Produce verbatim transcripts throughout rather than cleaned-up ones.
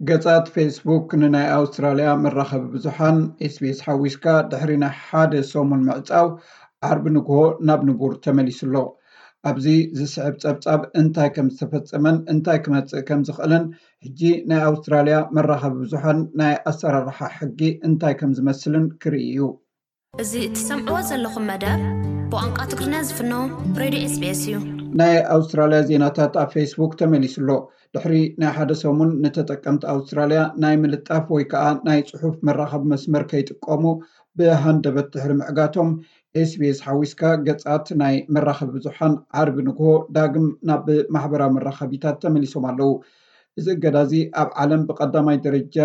ገጻት ፌስቡክ ንናይ ኣውስትራልያ መራኸቢ ብዙሓን ኤስቢኤስ ሓዊስካ ድሕሪና ሓደ ሰሙን ምዕፃው ዓርቢ ንግሆ ናብ ንቡር ተመሊሱሎ። ኣብዚ ዝስዕብ ፀብፃብ እንታይ ከም ዝተፈፀመን እንታይ ክመፅእ ከም ዝኽእልን ሕጂ ናይ ኣውስትራልያ መራኸቢ ብዙሓን ናይ ኣሰራርሓ ሕጊ እንታይ ከም ዝመስልን ክርኢ እዩ። እዚ እትሰምዕዎ ዘለኹም መደብ ብቋንቋ ትግርኛ ዝፍኖ ሬድዮ ኤስቢኤስ እዩ። ናይ ኣውስትራልያ ዜናታት ኣብ ፌስቡክ ተመሊሱሎ። ድሕሪ ናይ ሓደ ሰሙን ንተጠቀምቲ ኣውስትራልያ ናይ ምልጣፍ ወይ ከዓ ናይ ፅሑፍ መራኸቢ መስመር ከይጥቀሙ ብሃንደበት ድሕሪ ምዕጋቶም ኤስቢኤስ ሓዊስካ ገጻት ናይ መራኸቢ ብዙሓን ዓርቢ ንግሆ ዳግም ናብ ማሕበራዊ መራኸቢታት ተመሊሶም ኣለው። እዚ እገዳ እዚ ኣብ ዓለም ብቀዳማይ ደረጃ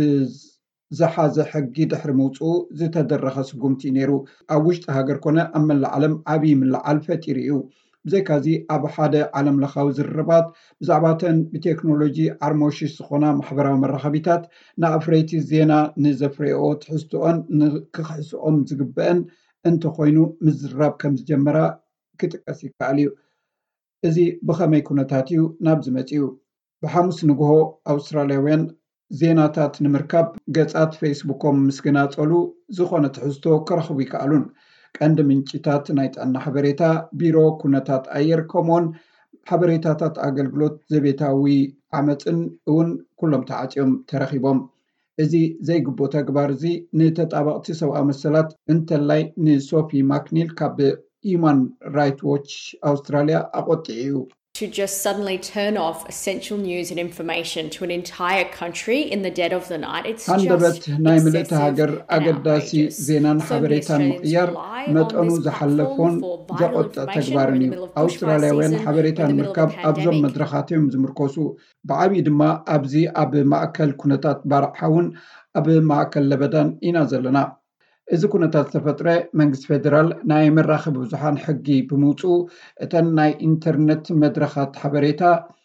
ብዝሓዘ ሕጊ ድሕሪ ምውፅኡ ዝተደረኸ ስጉምቲ ነይሩ። ኣብ ውሽጢ ሃገር ኮነ ኣብ መላእ ዓለም ዓብይ ምልዓል ፈጢሩ እዩ። ብዘይካዚ ኣብ ሓደ ዓለም ለኻዊ ዝርርባት ብዛዕባተን ብቴክኖሎጂ ዓርሞሽሽ ዝኾና ማሕበራዊ መራኸቢታት ንኣፍረይቲ ዜና ንዘፍረኦ ትሕዝቶኦን ንክሕስኦም ዝግበአን እንተኮይኑ ምዝራብ ከም ዝጀመራ ክጥቀስ ይከኣል እዩ። እዚ ብኸመይ ኩነታት እዩ ናብ ዝመፅኡ? ብሓሙስ ንግሆ ኣውስትራልያውያን ዜናታት ንምርካብ ገጻት ፌስቡኮም ምስ ገናፀሉ ዝኾነ ትሕዝቶ ክረኽቡ ይከኣሉን። ቀንዲ ምንጭታት ናይ ጥዕና ሓበሬታ፣ ቢሮ ኩነታት ኣየር ከምኡውን ሓበሬታታት ኣገልግሎት ዘቤታዊ ዓመፅን እውን ኩሎም ተዓፅዮም ተረኺቦም። እዚ ዘይግቦ ተግባር እዚ ንተጣበቕቲ ሰብኣዊ መሰላት እንተላይ ንሶፊ ማክኒል ካብ ሂዩማን ራይት ዎች ኣውስትራልያ ኣቆጢዑ እዩ። To just suddenly turn off essential news and information to an entire country in the dead of the night. It's ሃንደበት just ናይ ምልእቲ excessive ሃገር and ኣገዳሲ outrageous. ዜናን So many ሓበሬታን Australians ምቅያር rely on መጠኑ this ዝሓለፎን platform for vital ዘቆጥዕ information. ተግባርን We're in እዩ። the middle of bushfire ኣውስትራልያውያን season. We're ሓበሬታን in the middle of a ምርካብ ኣብዞም pandemic. መድረኻት እዮም ዝምርኮሱ። ብዓብይ ድማ ኣብዚ ኣብ ማእከል ኩነታት ባርዕሓ እውን ኣብ ማእከል ለበዳን ኢና ዘለና። እዚ ኩነታት ዝተፈጥረ መንግስቲ ፌደራል ናይ መራኸቢ ብዙሓን ሕጊ ብምውፅኡ እተን ናይ ኢንተርኔት መድረኻት ሓበሬታ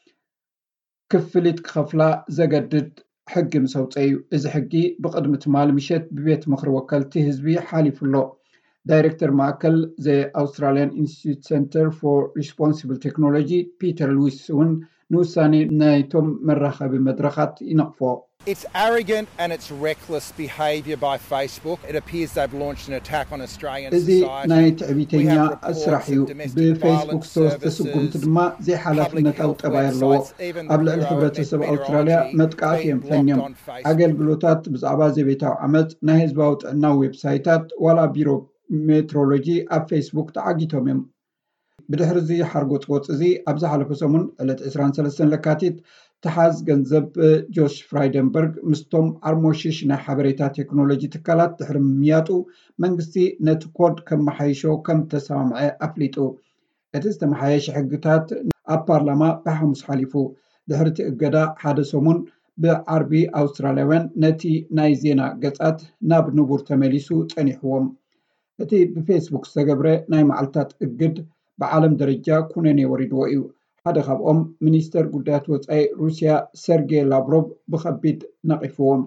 ክፍሊት ክኸፍላ ዘገድድ ሕጊ ምስ ኣውፅአ እዩ። እዚ ሕጊ ብቅድሚ ትማሊ ምሸት ብቤት ምክሪ ወከልቲ ህዝቢ ሓሊፉሎ። ዳይሬክተር ማእከል ዘ ኣውስትራልያን ኢንስቲትዩት ሴንተር ፎር ሪስፖንሲብል ቴክኖሎጂ ፒተር ሉዊስ እውን ንውሳኔ ናይቶም መራኸቢ መድረኻት ይነቕፎ። It's arrogant and it's reckless behaviour by Facebook. It appears they've launched an attack on Australian እዚ society. ናይ ትዕቢተኛ ስራሕ እዩ። ብፌስቡክ ዝተወስደ ስጉምቲ ድማ ዘይሓላፍነታዊ ጠባይ ኣለዎ። ኣብ ልዕሊ ሕብረተሰብ ኣውስትራልያ መጥቃዕቲ እዮም ፈንዮም። ኣገልግሎታት ብዛዕባ ዘቤታዊ ዓመፅ ናይ ህዝባዊ ጥዕና ዌብሳይታት ዋላ ቢሮ ሜትሮሎጂ ኣብ ፌስቡክ ተዓጊቶም እዮም። ብድሕሪ እዚ ሓርጎፅ ወፅ እዚ ኣብ ዝሓለፈ ሰሙን ዕለት ዕስራን ሰለስተን ለካቲት ተሓዝ ገንዘብ ጆሽ ፍራይደንበርግ ምስቶም ዓርሞሽሽ ናይ ሓበሬታ ቴክኖሎጂ ትካላት ድሕሪ ምያጡ መንግስቲ ነቲ ኮድ ከመሓይሾ ከም ተሰማምዐ ኣፍሊጡ። እቲ ዝተመሓየሸ ሕግታት ኣብ ፓርላማ ብሓሙስ ሓሊፉ። ድሕሪ እቲ እገዳ ሓደ ሰሙን ብዓርቢ ኣውስትራልያውያን ነቲ ናይ ዜና ገጻት ናብ ንቡር ተመሊሱ ፀኒሕዎም። እቲ ብፌስቡክ ዝተገብረ ናይ መዓልትታት እግድ ብዓለም ደረጃ ኩነኔ ወሪድዎ እዩ። ሓደ ካብኦም ሚኒስተር ጉዳያት ወፃኢ ሩስያ ሰርጌይ ላቭሮቭ ብከቢድ ነቂፍዎም።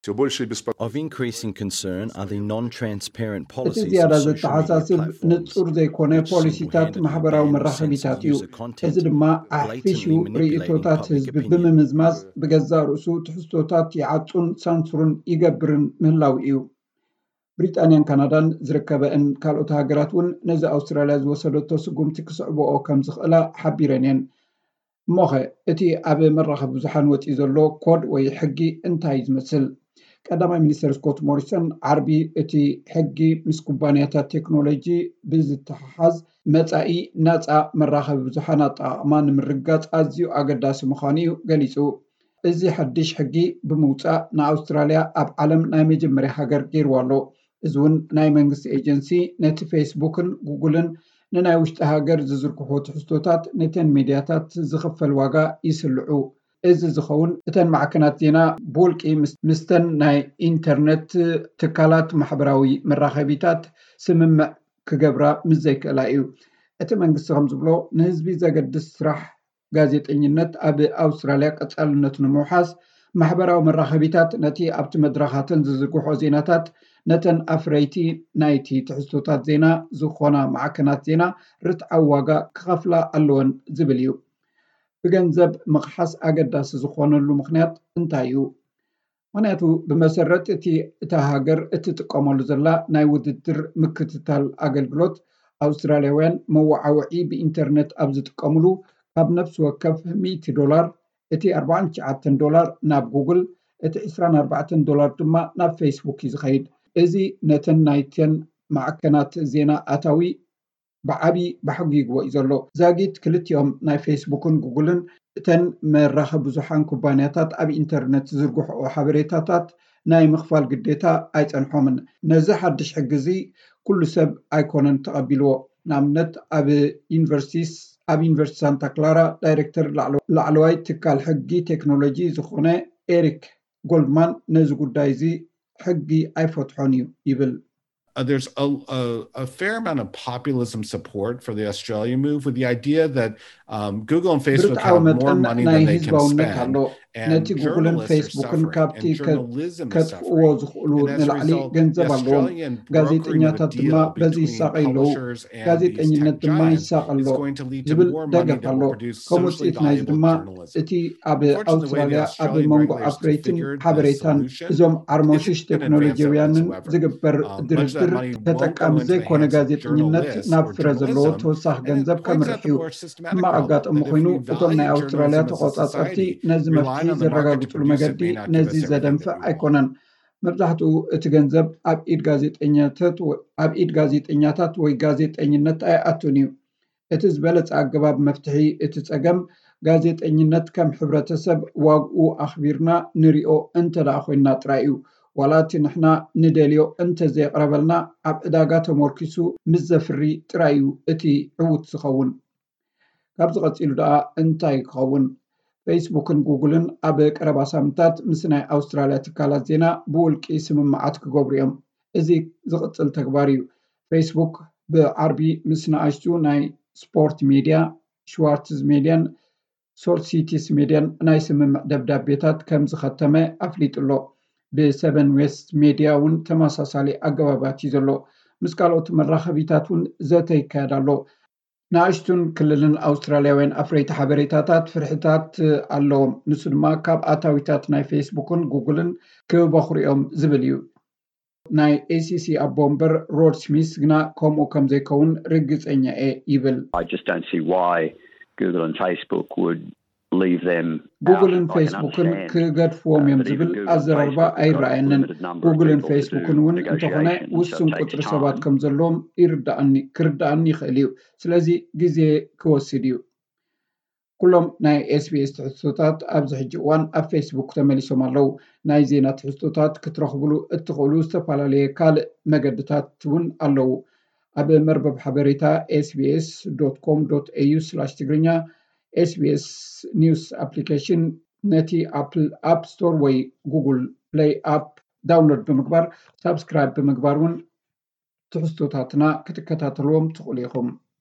Of increasing concern are the non-transparent እቲ policies ዝያዳ of social media ዘተሓሳስብ platforms, ንጹር ዘይኮነ which ፖሊሲታት single-handedly ማሕበራዊ ban መራኸቢታት እዩ። sensitive user content, እዚ ድማ blatantly ኣሕፊሹ manipulating ርእቶታት public ህዝቢ opinion. ብምምዝማዝ ብገዛ ርእሱ ትሕዝቶታት ይዓፁን ሳንሱርን ይገብርን ምህላው እዩ። ብሪጣንያን ካናዳን ዝርከበን ካልኦት ሃገራት እውን ነዚ ኣውስትራልያ ዝወሰደቶ ስጉምቲ ክስዕብኦ ከም ዝኽእላ ሓቢረን እየን። እሞኸ እቲ ኣብ መራኸቢ ብዙሓን ወፂኡ ዘሎ ኮድ ወይ ሕጊ እንታይ ዝመስል? ቀዳማይ ሚኒስተር ስኮት ሞሪሰን ዓርቢ እቲ ሕጊ ምስ ኩባንያታት ቴክኖሎጂ ብዝተሓሓዝ መፃኢ ናፃ መራኸቢ ብዙሓን ኣጠቃቅማ ንምርጋፅ ኣዝዩ ኣገዳሲ ምዃኑ እዩ ገሊፁ። እዚ ሓድሽ ሕጊ ብምውፃእ ንኣውስትራልያ ኣብ ዓለም ናይ መጀመርያ ሃገር ገይርዋ ኣሎ። እዚ እውን ናይ መንግስቲ ኤጀንሲ ነቲ ፌስቡክን ጉግልን ንናይ ውሽጢ ሃገር ዝዝርግሑ ትሕዝቶታት ነተን ሚድያታት ዝኽፈል ዋጋ ይስልዑ። እዚ ዝኸውን እተን ማዕከናት ዜና ብውልቂ ምስተን ናይ ኢንተርኔት ትካላት ማሕበራዊ መራኸቢታት ስምምዕ ክገብራ ምስ ዘይክእላ እዩ። እቲ መንግስቲ ከም ዝብሎ ንህዝቢ ዘገድስ ስራሕ ጋዜጠኝነት ኣብ ኣውስትራልያ ቀጻልነቱ ንምውሓስ ማሕበራዊ መራኸቢታት ነቲ ኣብቲ መድረኻትን ዝዝርግሖ ዜናታት ነተን ኣፍረይቲ ናይቲ ትሕዝቶታት ዜና ዝኾና ማዕከናት ዜና ርትዓዊ ዋጋ ክኸፍላ ኣለወን ዝብል እዩ። ብገንዘብ ምቕሓስ ኣገዳሲ ዝኾነሉ ምክንያት እንታይ እዩ? ምክንያቱ ብመሰረት እቲ እታ ሃገር እትጥቀመሉ ዘላ ናይ ውድድር ምክትታል አገልግሎት አውስትራሊያውያን መዋዓውዒ ብኢንተርኔት ኣብ ዝጥቀምሉ ካብ ነፍሲ ወከፍ مئة ዶላር እቲ أربعة وتسعين ዶላር ናብ ጉግል እቲ عشرين وأربعة ዶላር ድማ ናብ ፌስቡክ ይዝኸይድ እዚ ነተን ናይተን ማዕከናት ዜና ኣታዊ ብዓቢ ባሕጊ ይግቦ ዘሎ ዛጊት ክልቲኦም ናይ ፌስቡክን ጉግልን እተን መራኸቢ ብዙሓን ኩባንያታት ኣብ ኢንተርኔት ዝዝርግሑ ሓበሬታታት ናይ ምኽፋል ግዴታ ኣይጸንሖምን ነዚ ሓድሽ ሕጊ እዚ ኩሉ ሰብ ኣይኮነን ተቐቢልዎ ንኣብነት ኣብ ዩኒቨርሲቲስ ኣብ ዩኒቨርሲቲ ሳንታ ክላራ ዳይሬክተር ላዕለዋይ ትካል ሕጊ ቴክኖሎጂ ዝኾነ ኤሪክ ጎልድማን ነዚ ጉዳይ እዚ ሕጊ ኣይፈትሖን እዩ ይብል Uh, there's a, a, a fair amount of populism support for the Australian move with the idea that um, Google and Facebook have more money than they can spend. And journalists are suffering, and journalism is suffering. And as a result, the Australian brokering of a deal between publishers and these tech giants is going to lead to more money that will produce socially valuable journalism. Unfortunately, the Australian regulators figured the solution isn't an advance whatsoever. Um, much of that money won't go into the hands of journalists or journalism, and it points out the more systematic problem that if we value journalism as a society, relying on the market to produce it may not give us everything that we want. መብዛሕትኡ እቲ ገንዘብ ኣብ ኢድ ጋዜጠኛታት ኣብ ኢድ ጋዜጠኛታት ወይ ጋዜጠኝነት ኣይኣቱን እዩ እቲ ዝበለጸ ኣገባብ መፍትሒ እቲ ጸገም ጋዜጠኝነት ከም ሕብረተሰብ ዋግኡ ኣኽቢርና ንሪኦ እንተደኣ ኮይንና ጥራይ እዩ ወላቲ ንሕና ንደልዮ እንተ ዘይቀረበልና ኣብ ዕዳጋ ተመርኪሱ ምስ ዘፍሪ ጥራይ እዩ እቲ ዕውት ዝኸውን ካብ ዝቐፂሉ ደኣ እንታይ ክኸውን ፌስቡክን ጉግልን ኣብ ቀረባ ሳምንታት ምስ ናይ ኣውስትራልያ ትካላት ዜና ብውልቂ ስምምዓት ክገብሩ እዮም እዚ ዝቕፅል ተግባር እዩ ፌስቡክ ብዓርቢ ምስ ንኣሽቱ ናይ ስፖርት ሚድያ ሽዋርትዝ ሚድያን ሶልሲቲስ ሚድያን ናይ ስምምዕ ደብዳቤታት ከም ዝኸተመ ኣፍሊጡሎ ብሰቨን ዌስት ሚድያ እውን ተመሳሳሊ ኣገባባት እዩ ዘሎ ምስ ካልኦት መራኸቢታት እውን ዘተ ይካየድ ኣሎ ንኣሽቱን ክልልን ኣውስትራልያውያን ኣፍረይቲ ሓበሬታታት ፍርሕታት ኣለዎም ንሱ ድማ ካብ ኣታዊታት ናይ ፌስቡክን ጉግልን ክበኽሩ እዮም ዝብል እዩ ናይ ኤሲሲ ኣቦምበር ሮድ ስሚስ ግና ከምኡ ከም ዘይከውን ርግፀኛ እየ ይብል I just don't see why Google and Facebook would leave them Google and Facebook ክገድፍዎም እዮም ዝብል ኣዘራርባ ኣይረኣየንን Google and Facebook እውን እንተኾነ ውሱን ቁጥሪ ሰባት ከም ዘለዎም ይርዳእኒ ክርዳእኒ ይኽእል እዩ ስለዚ ግዜ ክወስድ እዩ ኩሎም ናይ ኤስቢኤስ ትሕዝቶታት ኣብዚ ሕጂ እዋን ኣብ ፌስቡክ ተመሊሶም ኣለው ናይ ዜና ትሕዝቶታት ክትረኽብሉ እትኽእሉ ዝተፈላለየ ካልእ መገድታት እውን ኣለው ኣብ መርበብ ሓበሬታ ኤስ ቢ ኤስ ዶት ኮም ዶት ኤ ዩ ስላሽ ትግርኛ ኤስ ቢ ኤስ ኒውስ አፕሊኬሽን ነቲ አፕል አፕ ስቶር ወይ ጉግል ፕሌይ አፕ ዳውንሎድ ብምግባር ሳብስክራይብ ብምግባር እውን ትሕዝቶታትና ክትከታተልዎም ትኽእሉ ኢኹም